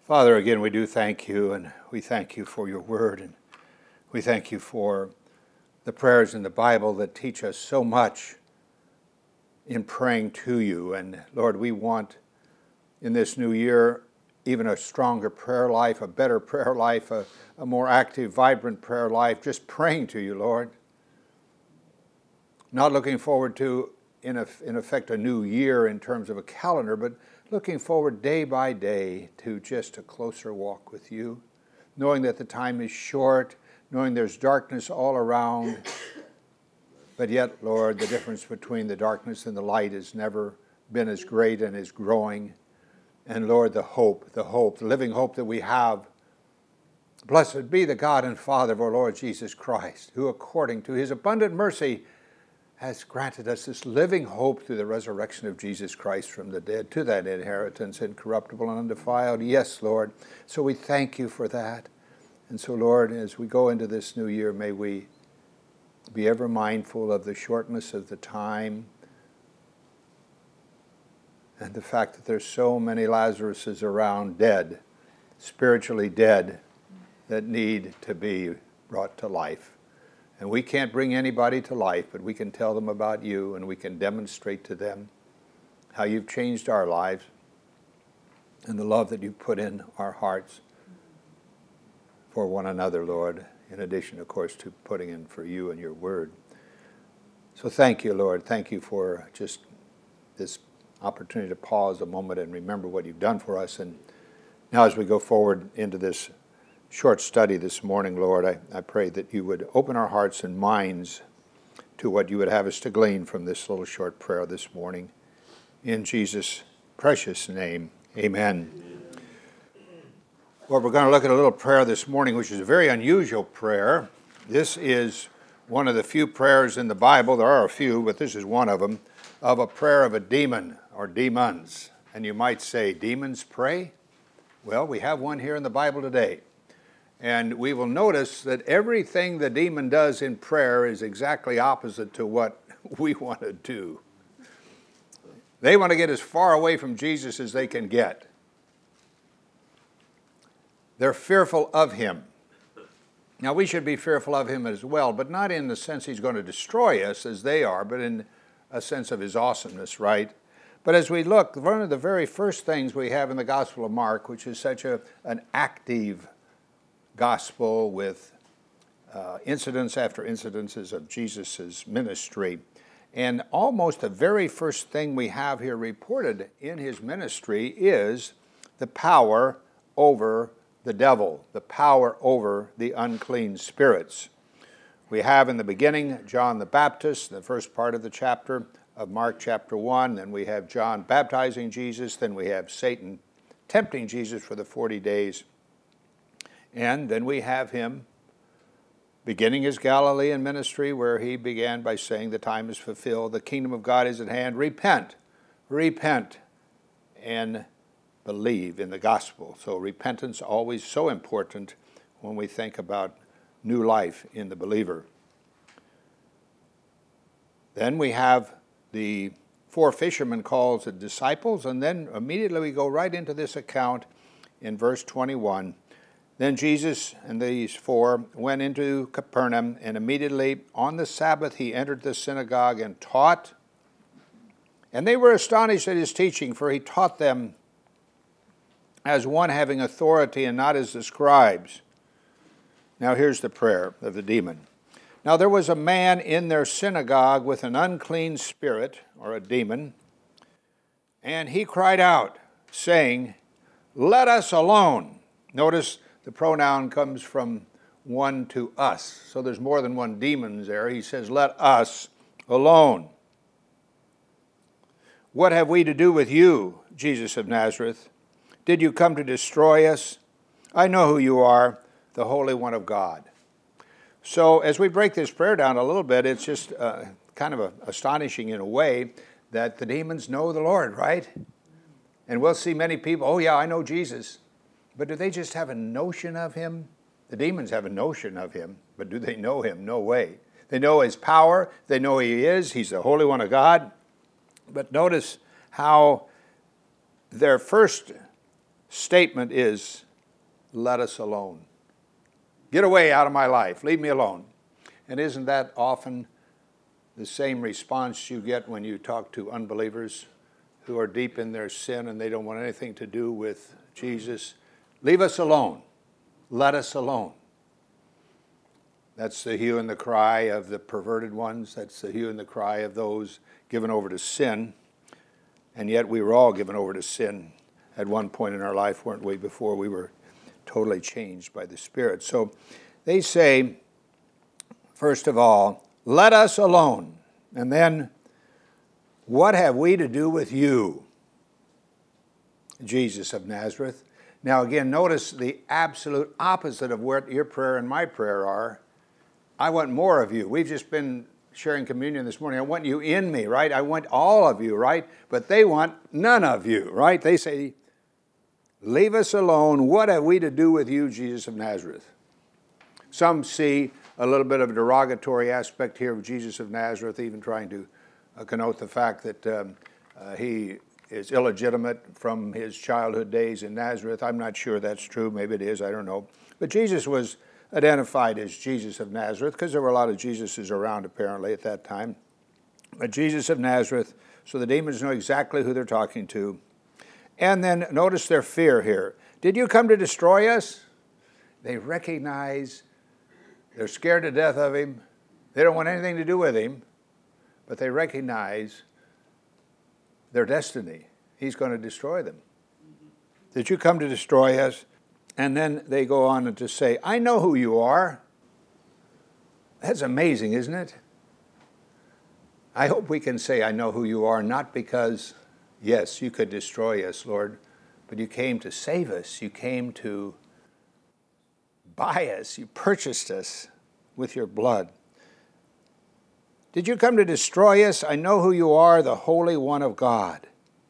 Father, again, we do thank you, and we thank you for your word, and we thank you for the prayers in the Bible that teach us so much in praying to you. And Lord, we want in this new year even a stronger prayer life, a better prayer life, a more active, vibrant prayer life, just praying to you, Lord. Not looking forward to, in effect, a new year in terms of a calendar, but looking forward day by day to just a closer walk with you, knowing that the time is short, knowing there's darkness all around, but yet, Lord, the difference between the darkness and the light has never been as great and is growing. And Lord, the living hope that we have. Blessed be the God and Father of our Lord Jesus Christ, who according to his abundant mercy has granted us this living hope through the resurrection of Jesus Christ from the dead to that inheritance incorruptible and undefiled. Yes, Lord. So we thank you for that. And so, Lord, as we go into this new year, may we be ever mindful of the shortness of the time and the fact that there's so many Lazaruses around dead, spiritually dead, that need to be brought to life. And we can't bring anybody to life, but we can tell them about you, and we can demonstrate to them how you've changed our lives and the love that you've put in our hearts for one another, Lord, in addition, of course, to putting in for you and your word. So thank you, Lord. Thank you for just this opportunity to pause a moment and remember what you've done for us. And now as we go forward into this short study this morning, Lord, I pray that you would open our hearts and minds to what you would have us to glean from this little short prayer this morning. In Jesus' precious name, amen. Well, we're going to look at a little prayer this morning, which is a very unusual prayer. This is one of the few prayers in the Bible, there are a few, but this is one of them, of a prayer of a demon or demons. And you might say, demons pray? Well, we have one here in the Bible today. And we will notice that everything the demon does in prayer is exactly opposite to what we want to do. They want to get as far away from Jesus as they can get. They're fearful of him. Now, we should be fearful of him as well, but not in the sense he's going to destroy us as they are, but in a sense of his awesomeness, right? But as we look, one of the very first things we have in the Gospel of Mark, which is such an active gospel with incidents after incidences of Jesus' ministry. And almost the very first thing we have here reported in his ministry is the power over the devil, the power over the unclean spirits. We have in the beginning John the Baptist, the first part of the chapter of Mark chapter 1. Then we have John baptizing Jesus. Then we have Satan tempting Jesus for the 40 days. And then we have him beginning his Galilean ministry, where he began by saying, the time is fulfilled, the kingdom of God is at hand, repent, and believe in the gospel. So repentance always so important when we think about new life in the believer. Then we have the 4 fishermen called the disciples, and then immediately we go right into this account in verse 21. Then Jesus and these 4 went into Capernaum, and immediately on the Sabbath he entered the synagogue and taught. And they were astonished at his teaching, for he taught them as one having authority and not as the scribes. Now here's the prayer of the demon. Now there was a man in their synagogue with an unclean spirit, or a demon, and he cried out, saying, let us alone. Notice the pronoun comes from one to us. So there's more than one demon there. He says, let us alone. What have we to do with you, Jesus of Nazareth? Did you come to destroy us? I know who you are, the Holy One of God. So as we break this prayer down a little bit, it's just kind of astonishing in a way that the demons know the Lord, right? And we'll see many people, oh yeah, I know Jesus. But do they just have a notion of him? The demons have a notion of him, but do they know him? No way. They know his power. They know he is. He's the Holy One of God. But notice how their first statement is, let us alone. Get away out of my life. Leave me alone. And isn't that often the same response you get when you talk to unbelievers who are deep in their sin and they don't want anything to do with Jesus? Leave us alone. Let us alone. That's the hue and the cry of the perverted ones. That's the hue and the cry of those given over to sin. And yet we were all given over to sin at one point in our life, weren't we, before we were totally changed by the Spirit. So they say, first of all, let us alone. And then, what have we to do with you, Jesus of Nazareth? Now again, notice the absolute opposite of what your prayer and my prayer are. I want more of you. We've just been sharing communion this morning. I want you in me, right? I want all of you, right? But they want none of you, right? They say, leave us alone. What have we to do with you, Jesus of Nazareth? Some see a little bit of a derogatory aspect here of Jesus of Nazareth, even trying to connote the fact that he is illegitimate from his childhood days in Nazareth. I'm not sure that's true. Maybe it is. I don't know. But Jesus was identified as Jesus of Nazareth because there were a lot of Jesuses around apparently at that time. But Jesus of Nazareth, so the demons know exactly who they're talking to. And then notice their fear here. Did you come to destroy us? They recognize they're scared to death of him. They don't want anything to do with him, but they recognize their destiny. He's going to destroy them. Did you come to destroy us? And then they go on to say, I know who you are. That's amazing, isn't it? I hope we can say, I know who you are, not because, yes, you could destroy us, Lord, but you came to save us. You came to buy us. You purchased us with your blood. Did you come to destroy us? I know who you are, the Holy One of God.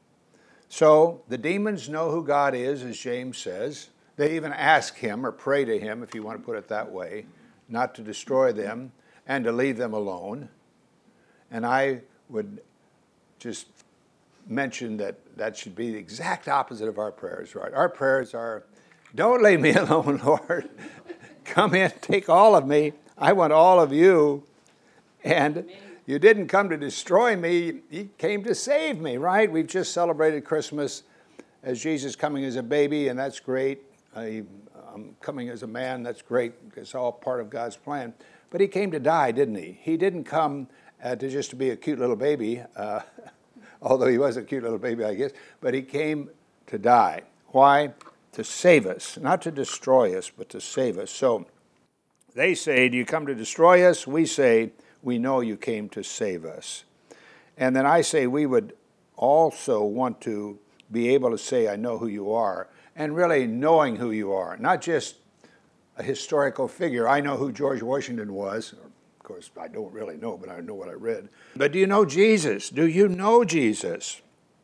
So the demons know who God is, as James says. They even ask him or pray to him, if you want to put it that way, not to destroy them and to leave them alone. And I would just mention that that should be the exact opposite of our prayers, right? Our prayers are, don't leave me alone, Lord. Come in, take all of me. I want all of you. And you didn't come to destroy me. You came to save me, right? We've just celebrated Christmas as Jesus coming as a baby, and that's great. I'm coming as a man, that's great. It's all part of God's plan. But he came to die, didn't he? He didn't come to be a cute little baby, although he was a cute little baby, I guess. But he came to die. Why? To save us, not to destroy us, but to save us. So they say, do you come to destroy us? We say, we know you came to save us. And then I say we would also want to be able to say, I know who you are, and really knowing who you are, not just a historical figure. I know who George Washington was. Of course, I don't really know, but I know what I read. But do you know Jesus? Do you know Jesus?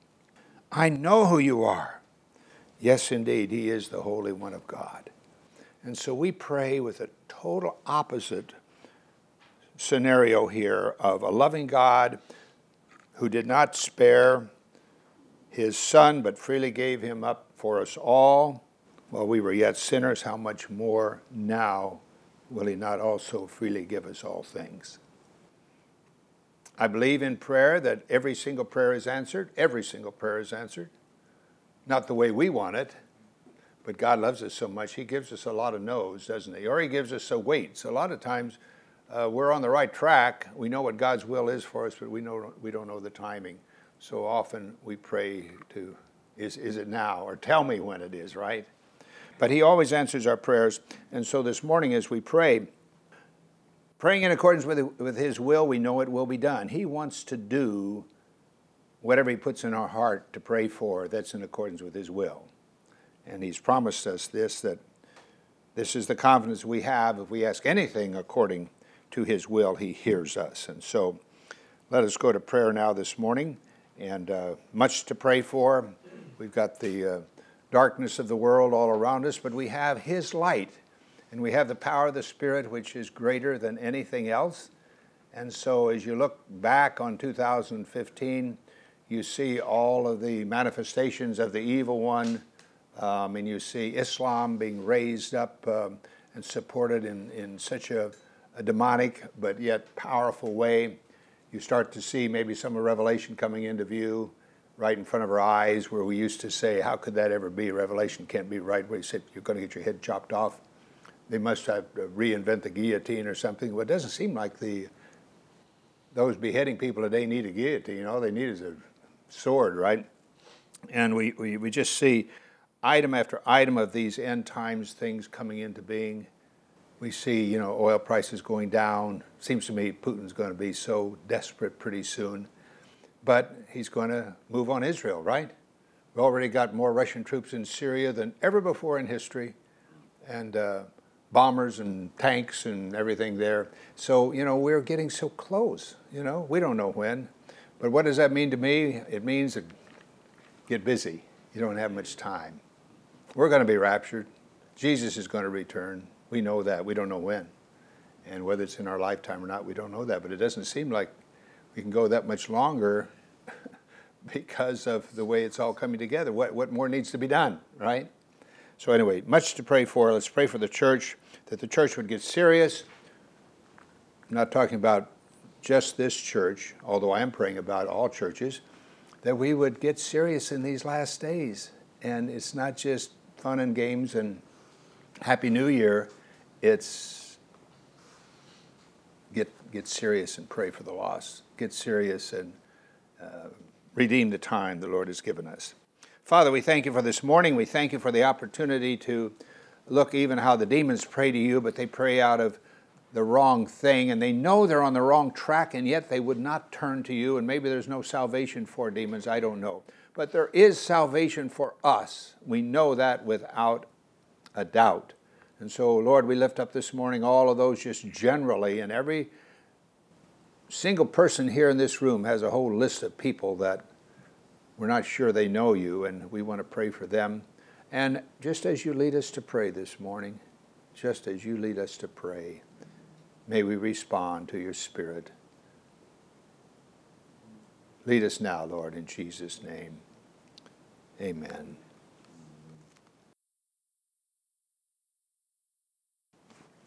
I know who you are. Yes, indeed, he is the Holy One of God. And so we pray with a total opposite scenario here of a loving God who did not spare his Son, but freely gave him up for us all. While we were yet sinners, how much more now will he not also freely give us all things? I believe in prayer that every single prayer is answered. Every single prayer is answered. Not the way we want it, but God loves us so much, he gives us a lot of no's, doesn't he? Or he gives us a waits. A lot of times we're on the right track. We know what God's will is for us, but we don't know the timing. So often we pray to, is it now? Or tell me when it is, right? But he always answers our prayers. And so this morning as we pray, praying in accordance with his will, we know it will be done. He wants to do whatever he puts in our heart to pray for that's in accordance with his will. And he's promised us this, that this is the confidence we have. If we ask anything according to his will, he hears us. And so let us go to prayer now this morning. And much to pray for. We've got the darkness of the world all around us, but we have his light. And we have the power of the Spirit, which is greater than anything else. And so as you look back on 2015, you see all of the manifestations of the evil one And you see Islam being raised up and supported in such a demonic but yet powerful way. You start to see maybe some of Revelation coming into view right in front of our eyes, where we used to say, how could that ever be? Revelation can't be right, where you said you're going to get your head chopped off. They must have to reinvent the guillotine or something. Well, it doesn't seem like those beheading people today need a guillotine. All they need is a sword, right? And we just see item after item of these end times things coming into being. We see, oil prices going down. Seems to me Putin's going to be so desperate pretty soon. But he's going to move on Israel, right? We've already got more Russian troops in Syria than ever before in history, and bombers and tanks and everything there. So, we're getting so close. We don't know when. But what does that mean to me? It means that get busy. You don't have much time. We're going to be raptured. Jesus is going to return. We know that. We don't know when. And whether it's in our lifetime or not, we don't know that. But it doesn't seem like we can go that much longer because of the way it's all coming together. What more needs to be done, right? So anyway, much to pray for. Let's pray for the church, that the church would get serious. I'm not talking about just this church, although I am praying about all churches, that we would get serious in these last days. And it's not just fun and games and Happy New Year. It's get serious and pray for the lost. Get serious and redeem the time the Lord has given us. Father, we thank you for this morning. We thank you for the opportunity to look even how the demons pray to you, but they pray out of the wrong thing, and they know they're on the wrong track, and yet they would not turn to you, and maybe there's no salvation for demons, I don't know. But there is salvation for us. We know that without a doubt. And so, Lord, we lift up this morning all of those just generally, and every single person here in this room has a whole list of people that we're not sure they know you, and we want to pray for them. And just as you lead us to pray this morning, just as you lead us to pray, may we respond to your Spirit. Lead us now, Lord, in Jesus' name. Amen.